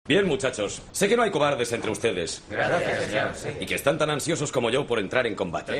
Bien, muchachos. Sé que no hay cobardes entre ustedes. Gracias, señor. Sí. Y que están tan ansiosos como yo por entrar en combate.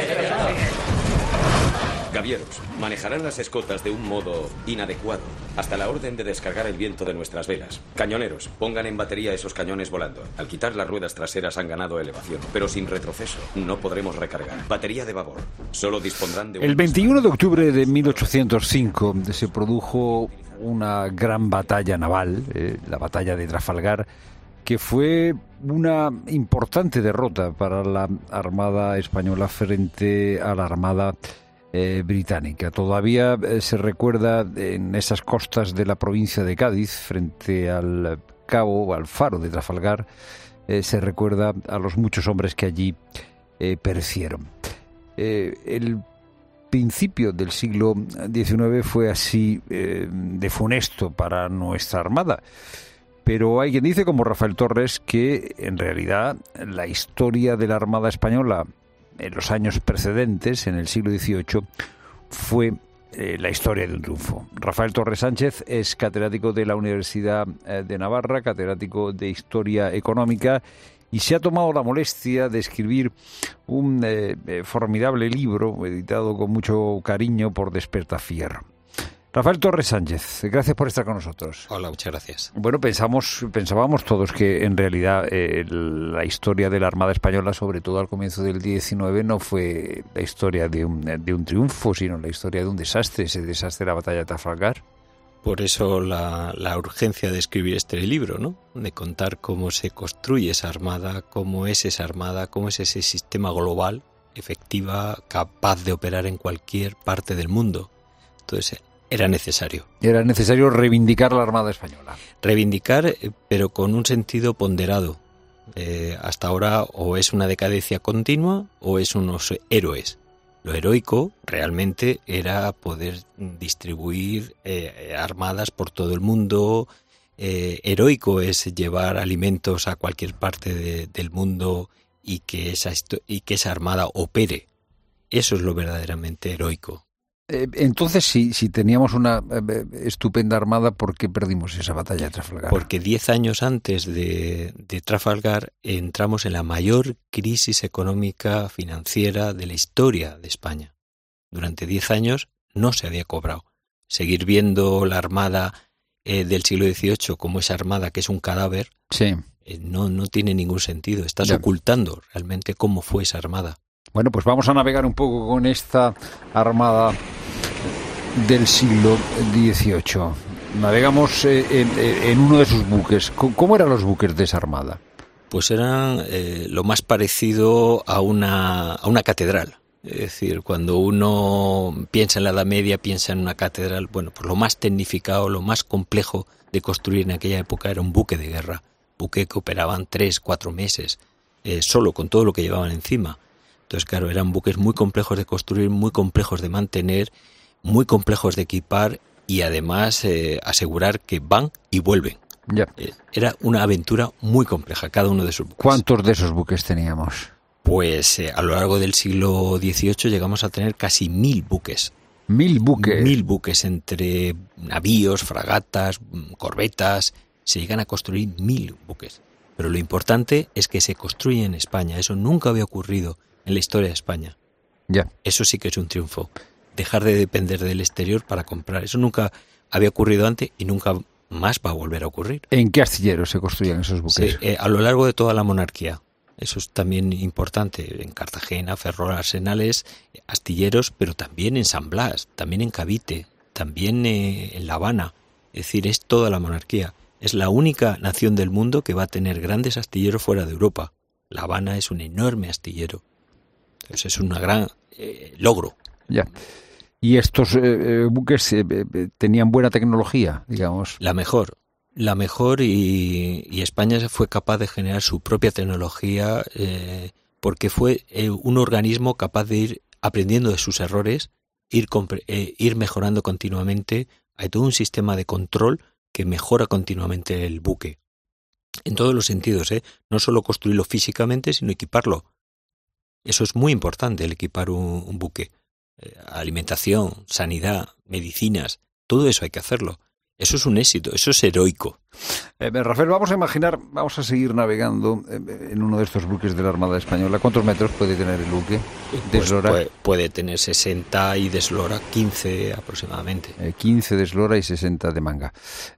Gavieros, manejarán las escotas de un modo inadecuado, hasta la orden de descargar el viento de nuestras velas. Cañoneros, pongan en batería esos cañones volando. Al quitar las ruedas traseras han ganado elevación, pero sin retroceso no podremos recargar. Batería de babor. Solo dispondrán de un... El 21 de octubre de 1805 se produjo una gran batalla naval, la batalla de Trafalgar, que fue una importante derrota para la Armada española frente a la Armada británica. Todavía se recuerda en esas costas de la provincia de Cádiz, frente al cabo, al faro de Trafalgar, se recuerda a los muchos hombres que allí perecieron. El principio del siglo XIX fue así de funesto para nuestra Armada. Pero hay quien dice, como Rafael Torres, que en realidad la historia de la Armada española en los años precedentes, en el siglo XVIII, fue la historia de un triunfo. Rafael Torres Sánchez es catedrático de la Universidad de Navarra, catedrático de Historia Económica, y se ha tomado la molestia de escribir un formidable libro editado con mucho cariño por Despertafierro. Rafael Torres Sánchez, gracias por estar con nosotros. Hola, muchas gracias. Bueno, pensábamos todos que en realidad la historia de la Armada Española, sobre todo al comienzo del XIX, no fue la historia de un triunfo, sino la historia de un desastre, ese desastre de la batalla de Trafalgar. Por eso la urgencia de escribir este libro, ¿no? De contar cómo se construye esa armada, cómo es esa armada, cómo es ese sistema global, efectiva, capaz de operar en cualquier parte del mundo. Entonces, era necesario. Era necesario reivindicar la Armada Española. Reivindicar, pero con un sentido ponderado. Hasta ahora o es una decadencia continua o es unos héroes. Lo heroico realmente era poder distribuir armadas por todo el mundo. Heroico es llevar alimentos a cualquier parte del mundo y que esa armada opere. Eso es lo verdaderamente heroico. Entonces, si teníamos una estupenda armada, ¿por qué perdimos esa batalla de Trafalgar? Porque 10 años antes de Trafalgar entramos en la mayor crisis económica financiera de la historia de España. Durante 10 años no se había cobrado. Seguir viendo la armada del siglo XVIII como esa armada que es un cadáver, sí. No tiene ningún sentido. Estás ocultando realmente cómo fue esa armada. Bueno, pues vamos a navegar un poco con esta armada del siglo XVIII. Navegamos en uno de sus buques. ¿Cómo eran los buques de esa armada? Pues eran lo más parecido a una catedral. Es decir, cuando uno piensa en la Edad Media, piensa en una catedral. Bueno, pues lo más tecnificado, lo más complejo de construir en aquella época era un buque de guerra. Buque que operaban 3-4 meses, solo con todo lo que llevaban encima. Entonces, claro, eran buques muy complejos de construir, muy complejos de mantener, muy complejos de equipar y además asegurar que van y vuelven. Ya. Era una aventura muy compleja, cada uno de esos buques. ¿Cuántos de esos buques teníamos? Pues a lo largo del siglo XVIII llegamos a tener casi 1000 buques. 1000 buques. 1000 buques entre navíos, fragatas, corbetas. Se llegan a construir 1000 buques. Pero lo importante es que se construye en España. Eso nunca había ocurrido en la historia de España. Ya. Eso sí que es un triunfo. Dejar de depender del exterior para comprar. Eso nunca había ocurrido antes y nunca más va a volver a ocurrir. ¿En qué astilleros se construían esos buques? Sí, a lo largo de toda la monarquía. Eso es también importante. En Cartagena, Ferrol, Arsenales, astilleros, pero también en San Blas, también en Cavite, también en La Habana. Es decir, es toda la monarquía. Es la única nación del mundo que va a tener grandes astilleros fuera de Europa. La Habana es un enorme astillero. Entonces es un gran logro. Ya. ¿Y estos buques tenían buena tecnología, digamos? La mejor y España fue capaz de generar su propia tecnología porque fue un organismo capaz de ir aprendiendo de sus errores, ir mejorando continuamente. Hay todo un sistema de control que mejora continuamente el buque. En todos los sentidos, no solo construirlo físicamente, sino equiparlo. Eso es muy importante, el equipar un buque. Alimentación, sanidad, medicinas, todo eso hay que hacerlo. Eso es un éxito, eso es heroico. Rafael, vamos a seguir navegando en uno de estos buques de la Armada Española. ¿Cuántos metros puede tener el buque de eslora? Puede tener 60 y de eslora 15 aproximadamente. 15 de eslora y 60 de manga.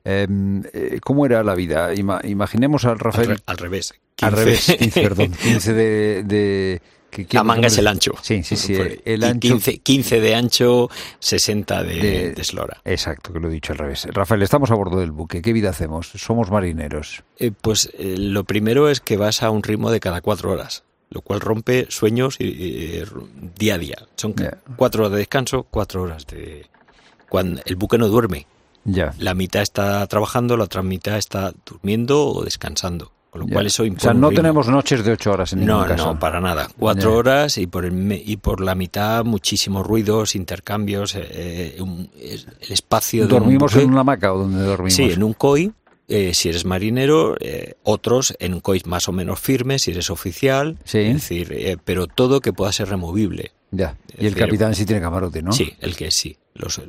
¿Cómo era la vida? Imaginemos al Rafael... Al revés. 15, al revés, 15, perdón. 15 de la manga es el ancho. Sí. El ancho. 15 de ancho, 60 de eslora. Exacto, que lo he dicho al revés. Rafael, estamos a bordo del buque. ¿Qué vida hacemos? Somos marineros. Lo primero es que vas a un ritmo de cada 4 horas, lo cual rompe sueños día a día. Son 4 horas de descanso, 4 horas de... Cuando el buque no duerme. Ya. La mitad está trabajando, la otra mitad está durmiendo o descansando. Con lo cual eso impone. O sea, no tenemos noches de 8 horas en ningún caso. No, para nada. 4 horas y por la mitad muchísimos ruidos, intercambios, el espacio. ¿Dormimos en una hamaca o donde dormimos? Sí, en un COI. Si eres marinero, otros en un COI más o menos firmes, si eres oficial. Sí. Es decir, pero todo que pueda ser removible. Ya. Y el capitán sí tiene camarote, ¿no? Sí, el que sí.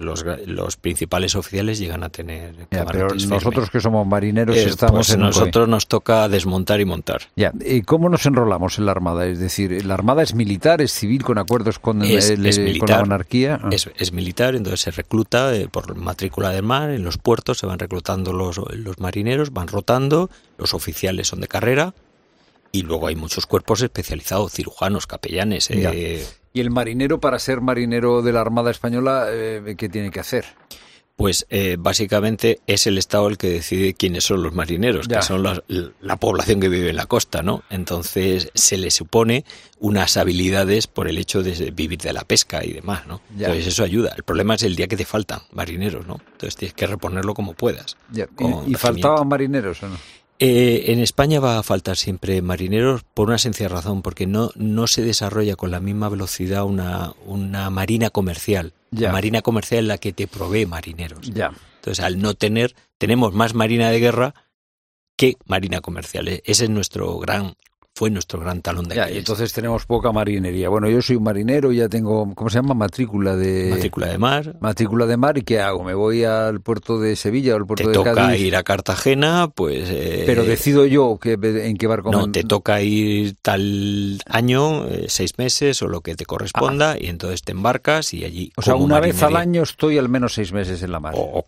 Los principales oficiales llegan a tener Pero camarotes nosotros que somos marineros estamos pues en nosotros nos toca desmontar y montar. Ya. ¿Y cómo nos enrolamos en la Armada? Es decir, ¿la Armada es militar, es civil, con acuerdos con la monarquía? Es militar, entonces se recluta por matrícula de mar, en los puertos se van reclutando los marineros, van rotando, los oficiales son de carrera y luego hay muchos cuerpos especializados, cirujanos, capellanes. ¿Y el marinero, para ser marinero de la Armada Española, qué tiene que hacer? Pues básicamente es el Estado el que decide quiénes son los marineros, que son la población que vive en la costa, ¿no? Entonces se le supone unas habilidades por el hecho de vivir de la pesca y demás, ¿no? Ya. Entonces eso ayuda. El problema es el día que te faltan marineros, ¿no? Entonces tienes que reponerlo como puedas. Ya. ¿Y faltaban marineros o no? En España va a faltar siempre marineros por una sencilla razón, porque no se desarrolla con la misma velocidad una marina comercial. Ya. La marina comercial es la que te provee marineros. Ya. Entonces, al no tenemos más marina de guerra que marina comercial. Ese es fue nuestro gran talón de Aquiles. Y entonces tenemos poca marinería. Bueno, yo soy un marinero, ya tengo, ¿cómo se llama? Matrícula de mar. Matrícula de mar, ¿y qué hago? ¿Me voy al puerto de Sevilla o al puerto de Cádiz? Te toca ir a Cartagena, pues... Pero decido yo en qué barco... No, te toca ir tal año, 6 meses o lo que te corresponda, y entonces te embarcas y allí... O sea, una vez al año estoy al menos 6 meses en la mar. O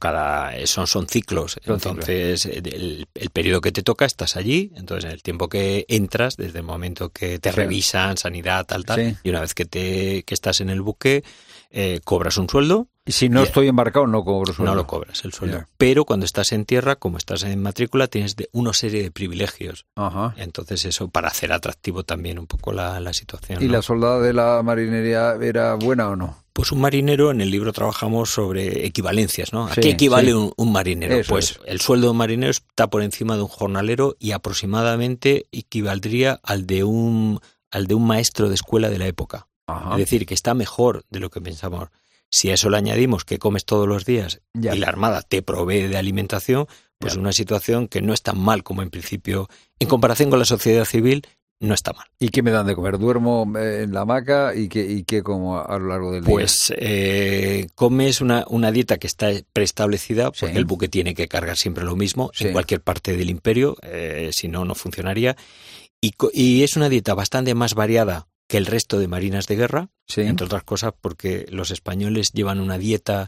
son ciclos. Entonces, el periodo que te toca estás allí, entonces en el tiempo que entras, desde el momento que te revisan, sanidad, tal, sí. Y una vez que estás en el buque, cobras un sueldo. Y si no estoy embarcado, no cobro sueldo. No lo cobras, el sueldo. Pero cuando estás en tierra, como estás en matrícula, tienes una serie de privilegios. Ajá. Entonces eso, para hacer atractivo también un poco la situación. ¿Y ¿no? la soldada de la marinería era buena o no? Pues un marinero, en el libro trabajamos sobre equivalencias, ¿no? ¿A qué equivale un marinero? Eso pues el sueldo de un marinero está por encima de un jornalero y aproximadamente equivaldría al de un maestro de escuela de la época. Ajá. Es decir, que está mejor de lo que pensamos. Si a eso le añadimos que comes todos los días y la Armada te provee de alimentación, pues una situación que no es tan mal como en principio, en comparación con la sociedad civil, no está mal. ¿Y qué me dan de comer? ¿Duermo en la hamaca y qué como a lo largo del día? Pues comes una dieta que está preestablecida, porque el buque tiene que cargar siempre lo mismo en cualquier parte del imperio, si no, no funcionaría. Y es una dieta bastante más variada que el resto de marinas de guerra, entre otras cosas porque los españoles llevan una dieta,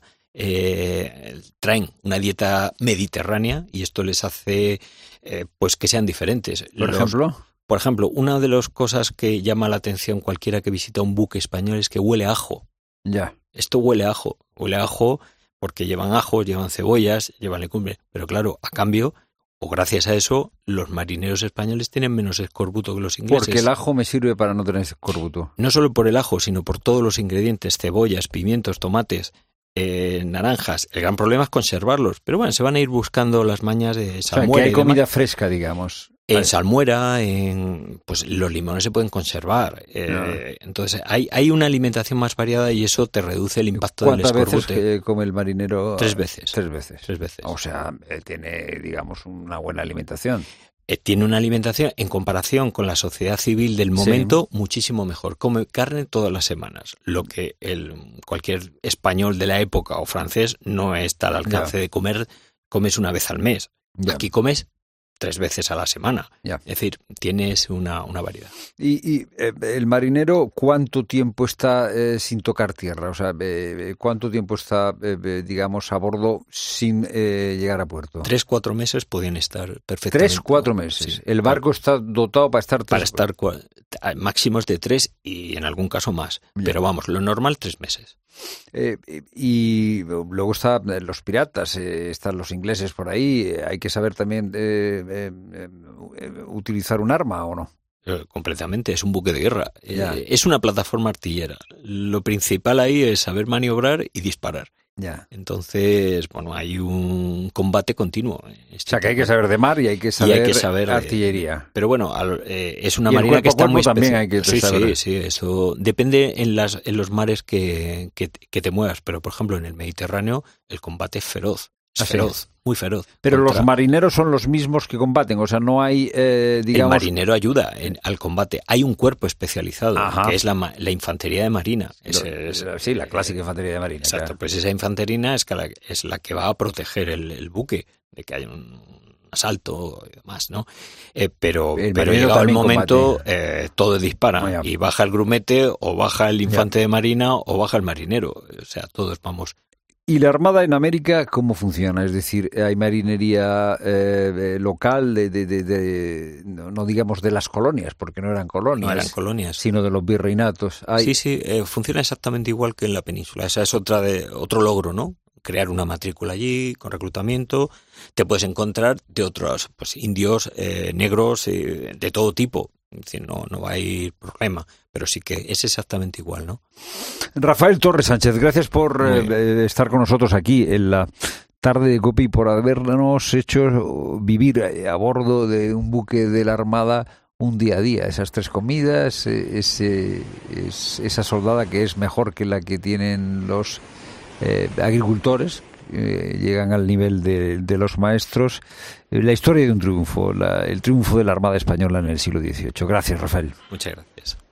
traen una dieta mediterránea y esto les hace pues que sean diferentes. Por ejemplo, una de las cosas que llama la atención cualquiera que visita un buque español es que huele a ajo. Ya. Esto huele a ajo porque llevan ajos, llevan cebollas, llevan legumbre, pero claro, a cambio, o gracias a eso, los marineros españoles tienen menos escorbuto que los ingleses. Porque el ajo me sirve para no tener escorbuto. No solo por el ajo, sino por todos los ingredientes, cebollas, pimientos, tomates, naranjas. El gran problema es conservarlos, pero bueno, se van a ir buscando las mañas de salmuera. O sea, que hay comida fresca, digamos. En salmuera, pues los limones se pueden conservar. Entonces hay una alimentación más variada y eso te reduce el impacto del escorbute. ¿Cuántas veces come el marinero? 3 veces. 3 veces. 3 veces. O sea, tiene, digamos, una buena alimentación. Tiene una alimentación, en comparación con la sociedad civil del momento, muchísimo mejor. Come carne todas las semanas, lo que cualquier español de la época o francés no está al alcance de comer comes una vez al mes. Ya. Aquí comes 3 veces a la semana. Ya. Es decir, tienes una variedad. Y el marinero, ¿cuánto tiempo está sin tocar tierra? O sea, ¿cuánto tiempo está, digamos, a bordo sin llegar a puerto? 3-4 meses podían estar perfectamente. 3-4 meses. Sí, el barco está dotado para estar... máximos de 3 y en algún caso más. Ya. Pero vamos, lo normal 3 meses. Y luego están los piratas, están los ingleses por ahí. Hay que saber también utilizar un arma, ¿o no? Completamente, es un buque de guerra. Ya. Es una plataforma artillera. Lo principal ahí es saber maniobrar y disparar. Ya. Entonces, bueno, hay un combate continuo. O sea, que hay que saber de mar y hay que saber artillería. Pero bueno, es una y marina que está muy también hay que saber. Sí, eso depende en los mares que te muevas. Pero, por ejemplo, en el Mediterráneo el combate es feroz. Es feroz, muy feroz. Pero los marineros son los mismos que combaten, o sea, no hay, digamos... El marinero ayuda al combate. Hay un cuerpo especializado, que es la infantería de marina. Sí, la clásica infantería de marina. Exacto, claro. Pues esa infantería es la que va a proteger el buque de que haya un asalto y demás, ¿no? Pero llegado el momento, todos disparan y baja el grumete o baja el infante de marina o baja el marinero. O sea, todos vamos... ¿Y la Armada en América cómo funciona? Es decir, ¿hay marinería local, no digamos de las colonias, porque no eran colonias, sino de los virreinatos? Sí, funciona exactamente igual que en la península. Esa es otro logro, ¿no? Crear una matrícula allí, con reclutamiento. Te puedes encontrar de otros indios, negros, de todo tipo. Es decir, no va a ir problema, pero sí que es exactamente igual, ¿no? Rafael Torres Sánchez, gracias por estar con nosotros aquí en la tarde de COPE y por habernos hecho vivir a bordo de un buque de la Armada un día a día, esas 3 comidas, esa soldada que es mejor que la que tienen los agricultores. Llegan al nivel de los maestros. La historia de un triunfo, el triunfo de la Armada Española en el siglo XVIII. Gracias, Rafael. Muchas gracias.